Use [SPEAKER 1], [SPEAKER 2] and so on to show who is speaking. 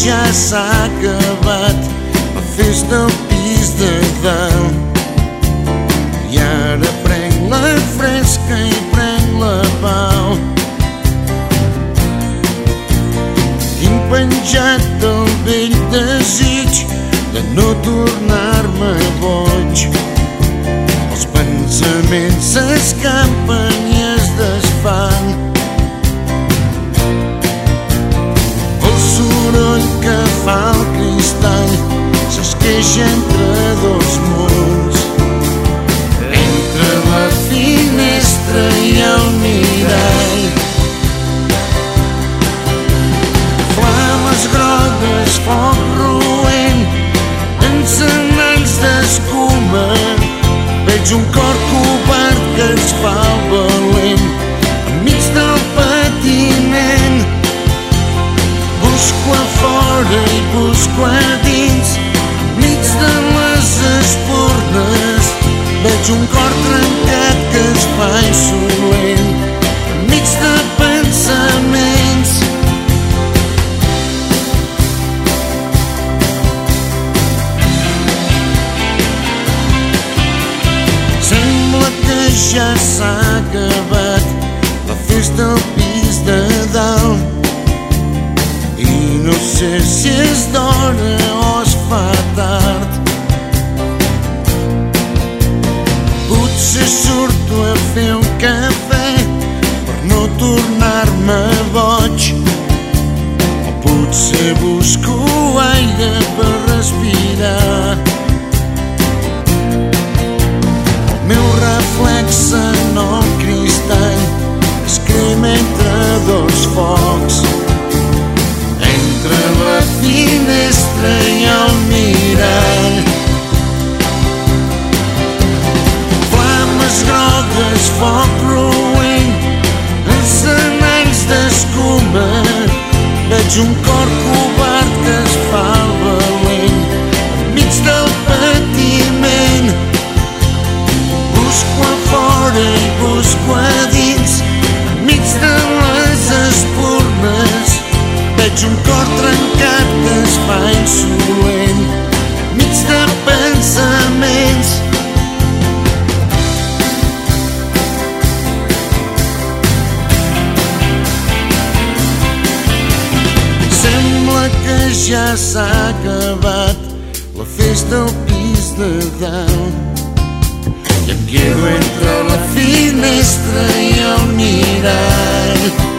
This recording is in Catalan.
[SPEAKER 1] ja s'ha acabat la festa al pis de dalt. I ara prenc la fresca i prenc la pau. Tinc penjat el vell desig de no tornar-me boig. Els pensaments s'escampen i es desfan. El soroll que fa el cristall s'esqueixa entre dos murs, entre la finestra i el mirall. Flames grogues, foc roent, encenalls d'escuma. Veig un cor covard que es fa el valent enmig del patiment. Busco a fora i busco a dins, enmig de les espurnes. Veig un cor trencat que es fa insolent enmig de pensaments. Sembla que ja s'ha acabat la festa al pis de dalt. I no sé si és d'hora o es fa tard. Potser surto a fer un cafè per no tornar-me boig, o potser busco aire per respirar. El meu reflex en el cristall es crema entre dos focs, entre la finestra i el mirall. Flames grogues, foc roent, encenalls d'escuma. Veig un cor covard que es fa el valent enmig del patiment. Busco a fora i busco a dins, enmig de les espurnes. Veig un cor trencat que es fa insolent enmig de pensaments. Sembla que ja s'ha acabat la festa al pis de dalt. I em quedo entre la finestra i el mirall.